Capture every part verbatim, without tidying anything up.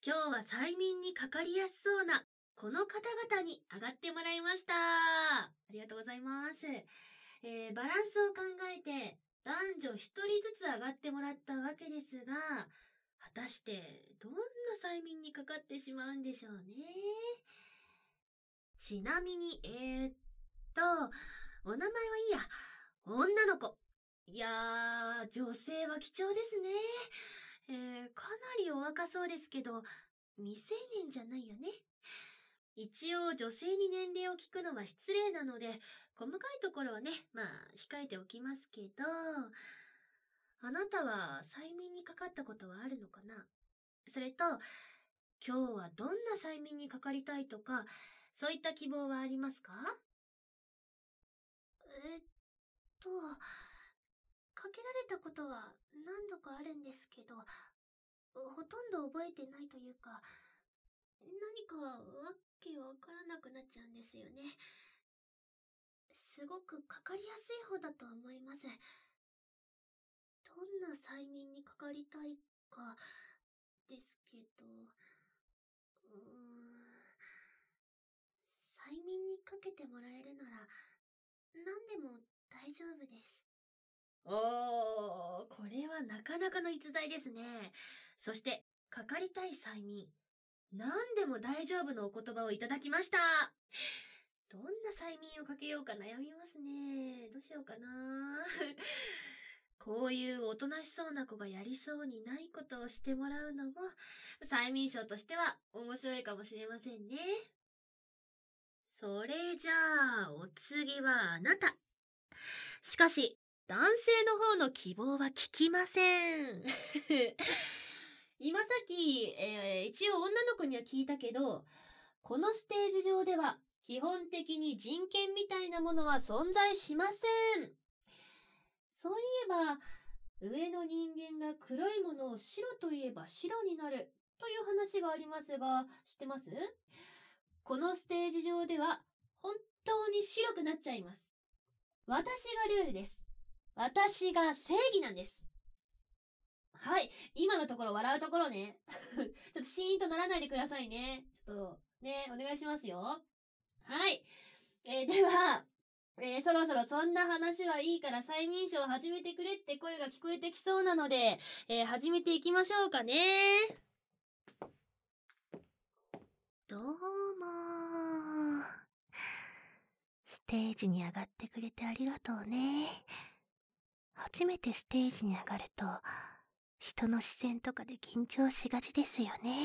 今日は催眠にかかりやすそうなこの方々に上がってもらいました。ありがとうございます。えー、バランスを考えて男女一人ずつ上がってもらったわけですが、果たしてどんな催眠にかかってしまうんでしょうね。ちなみに、えー、っと、お名前はいいや。女の子。いやー、女性は貴重ですね。えー、かなりお若そうですけど、未成年じゃないよね。一応女性に年齢を聞くのは失礼なので、細かいところはね、まあ控えておきますけど、あなたは催眠にかかったことはあるのかな？それと、今日はどんな催眠にかかりたいとか、そういった希望はありますか？えっと、かけられたことは何度かあるんですけど、ほとんど覚えてないというか、何かわけわからなくなっちゃうんですよね。すごくかかりやすい方だと思います。どんな催眠にかかりたいかですけど、うーん、催眠にかけてもらえるなら何でも大丈夫です。おー、これはなかなかの逸材ですね。そして、かかりたい催眠。何でも大丈夫のお言葉をいただきました。どんな催眠をかけようか悩みますね。どうしようかな。こういうおとなしそうな子がやりそうにないことをしてもらうのも、催眠賞としては面白いかもしれませんね。それじゃあ、お次はあなた。しかし、男性の方の希望は聞きません。今さっき、えー一応女の子には聞いたけど、このステージ上では基本的に人権みたいなものは存在しません。そういえば、上の人間が黒いものを白といえば白になるという話がありますが、知ってます？このステージ上では本当に白くなっちゃいます。私がルールです。私が正義なんです。はい。今のところ笑うところね。ちょっとシーンとならないでくださいね。ちょっと、ね、お願いしますよ。はい。えーでは、えーそろそろそんな話はいいから催眠書を始めてくれって声が聞こえてきそうなので、えー始めていきましょうかね。どうも。ステージに上がってくれてありがとうね。初めてステージに上がると、人の視線とかで緊張しがちですよね。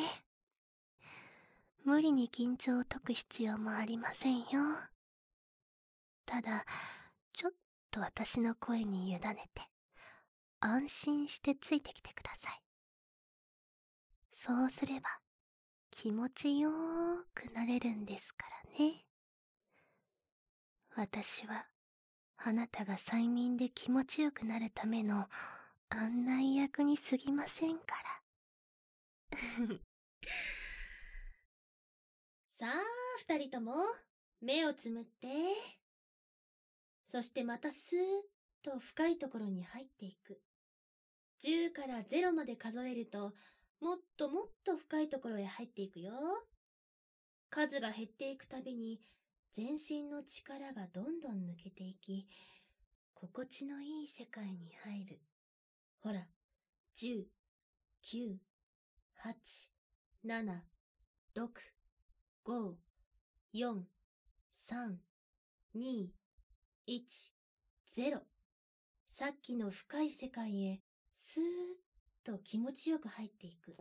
無理に緊張を解く必要もありませんよ。ただ、ちょっと私の声に委ねて、安心してついてきてください。そうすれば、気持ちよーくなれるんですからね。私は、あなたが催眠で気持ちよくなるための案内役に過ぎませんから。さあ、二人とも、目をつむって。そしてまたスーッと深いところに入っていく。じゅうからゼロまで数えると、もっともっと深いところへ入っていくよ。数が減っていくたびに、全身の力がどんどん抜けていき、心地のいい世界に入る。ほら、じゅう、きゅう、はち、なな、ろく、ご、よん、さん、に、いち、ゼロ。さっきの深い世界へ、スーッと気持ちよく入っていく。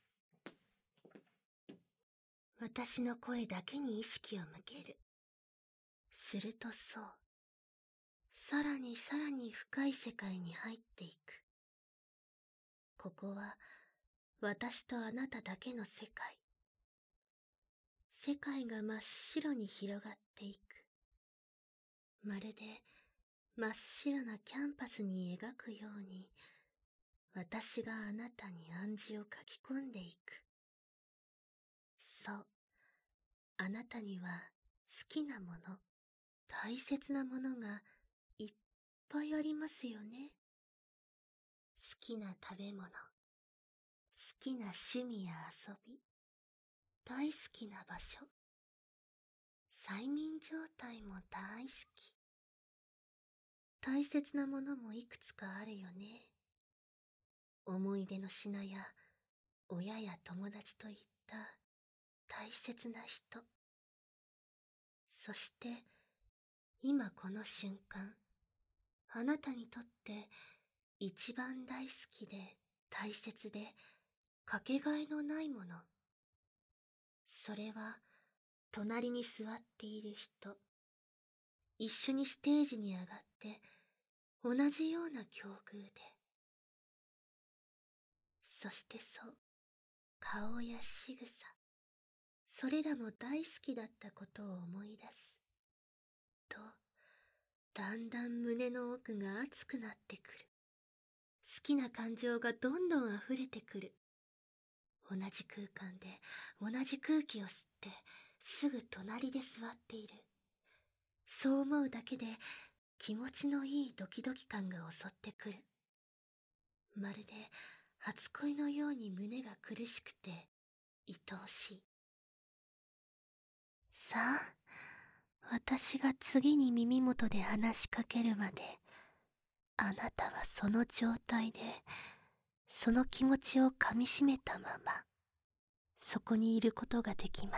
私の声だけに意識を向ける。するとそう。さらにさらに深い世界に入っていく。ここは私とあなただけの世界。世界が真っ白に広がっていく。まるで真っ白なキャンパスに描くように、私があなたに暗示を書き込んでいく。そう。あなたには好きなもの、大切なものがいっぱいありますよね。好きな食べ物、好きな趣味や遊び、 大好きな場所。催眠状態も大好き。大切なものもいくつかあるよね。思い出の品や親や友達といった大切な人。そして今この瞬間、あなたにとって一番大好きで大切でかけがえのないもの。それは隣に座っている人。一緒にステージに上がって同じような境遇で。そしてそう、顔や仕草、それらも大好きだったことを思い出すと、だんだん胸の奥が熱くなってくる。好きな感情がどんどん溢れてくる。同じ空間で同じ空気を吸ってすぐ隣で座っている。そう思うだけで気持ちのいいドキドキ感が襲ってくる。まるで初恋のように胸が苦しくて愛おしい。さあ、私が次に耳元で話しかけるまで、あなたはその状態で、その気持ちをかみしめたまま、そこにいることができます。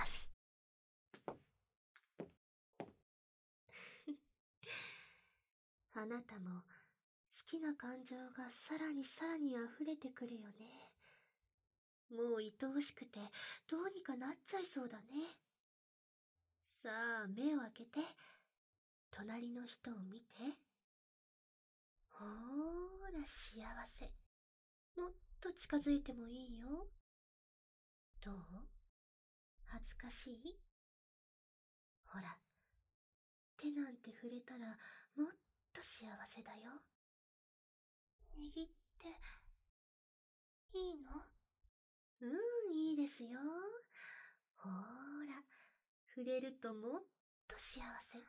あなたも好きな感情がさらにさらに溢れてくるよね。もう愛おしくてどうにかなっちゃいそうだね。さあ、目を開けて、隣の人を見て。ほーら、幸せ。もっと近づいてもいいよ。どう？恥ずかしい？ほら、手なんて触れたらもっと幸せだよ。握っていいの？うん、いいですよ。ほーら、触れるともっと幸せ。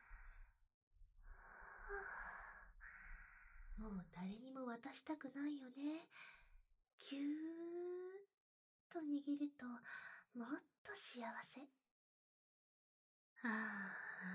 もう誰にも渡したくないよね。ぎゅーっと握るともっと幸せ。ああ、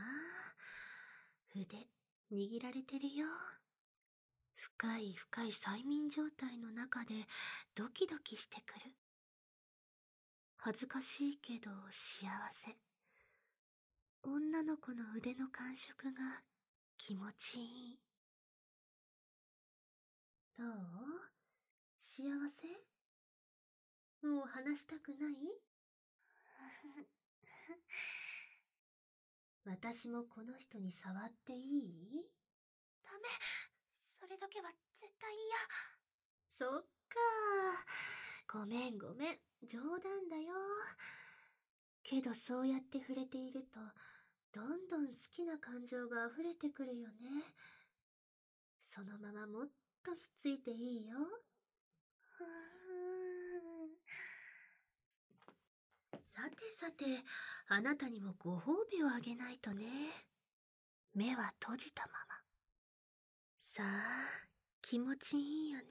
腕握られてるよ。深い深い催眠状態の中でドキドキしてくる。恥ずかしいけど幸せ。女の子の腕の感触が気持ちいい。どう？幸せ？もう話したくない？私もこの人に触っていい？ダメ。それだけは絶対嫌。そっか。ごめんごめん。冗談だよ。けどそうやって触れていると、どんどん好きな感情が溢れてくるよね。そのままもっとひっついていいよ。さてさて、あなたにもご褒美をあげないとね。目は閉じたまま。さあ、気持ちいいよね。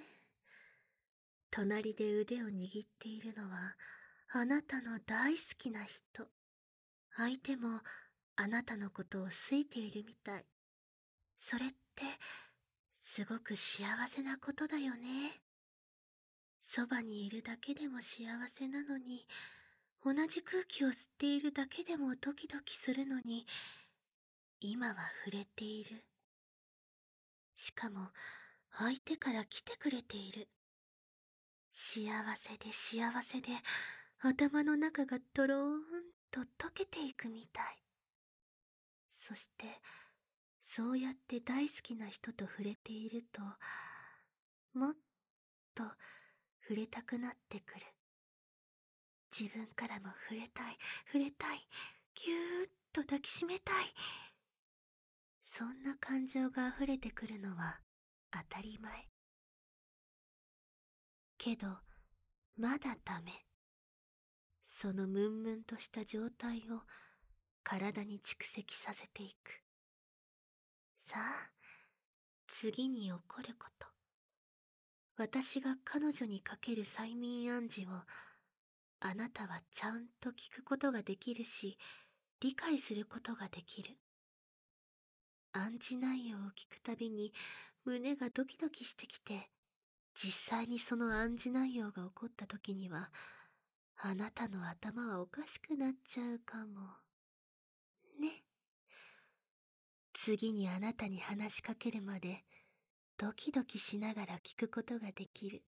隣で腕を握っているのはあなたの大好きな人。相手もあなたのことを好いているみたい。それってすごく幸せなことだよね。そばにいるだけでも幸せなのに、同じ空気を吸っているだけでもドキドキするのに、今は触れている。しかも相手から来てくれている。幸せで幸せで頭の中がとろーんと溶けていくみたい。そしてそうやって大好きな人と触れていると、もっと触れたくなってくる。自分からも触れたい、触れたい、ぎゅーっと抱きしめたい。そんな感情が溢れてくるのは当たり前。けど、まだダメ。そのムンムンとした状態を体に蓄積させていく。さあ、次に起こること。私が彼女にかける催眠暗示をあなたはちゃんと聞くことができるし、理解することができる。暗示内容を聞くたびに胸がドキドキしてきて、実際にその暗示内容が起こった時には、あなたの頭はおかしくなっちゃうかも。ね。次にあなたに話しかけるまで、ドキドキしながら聞くことができる。